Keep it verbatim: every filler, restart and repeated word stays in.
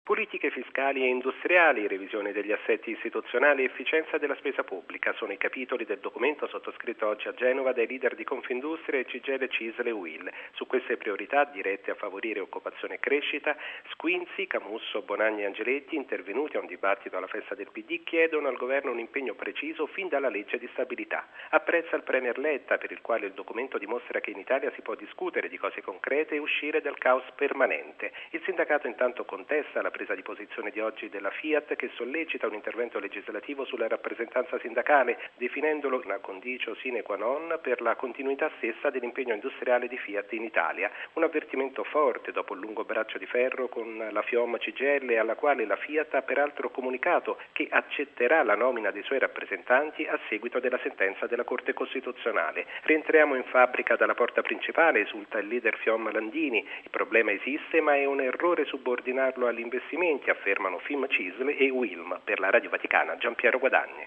Politiche fiscali e industriali, revisione degli assetti istituzionali e efficienza della spesa pubblica sono i capitoli del documento sottoscritto oggi a Genova dai leader di Confindustria e C G I L, C I S L e U I L. Su queste priorità dirette a favorire occupazione e crescita, Squinzi, Camusso, Bonagni e Angeletti, intervenuti a un dibattito alla festa del P D, chiedono al governo un impegno preciso fin dalla legge di stabilità. Apprezza il Premier Letta, per il quale il documento dimostra che in Italia si può discutere di cose concrete e uscire dal caos permanente. Il sindacato intanto contesta la presa di posizione di oggi della Fiat, che sollecita un intervento legislativo sulla rappresentanza sindacale, definendolo una condicio sine qua non per la continuità stessa dell'impegno industriale di Fiat in Italia. Un avvertimento forte dopo il lungo braccio di ferro con la FIOM C G I L, alla quale la Fiat ha peraltro comunicato che accetterà la nomina dei suoi rappresentanti a seguito della sentenza della Corte Costituzionale. Rientriamo in fabbrica dalla porta principale, esulta il leader FIOM Landini. Il problema esiste, ma è un errore subordinarlo agli investimenti, affermano F I M, C I S L e U I L M. Per la Radio Vaticana, Giampiero Guadagni.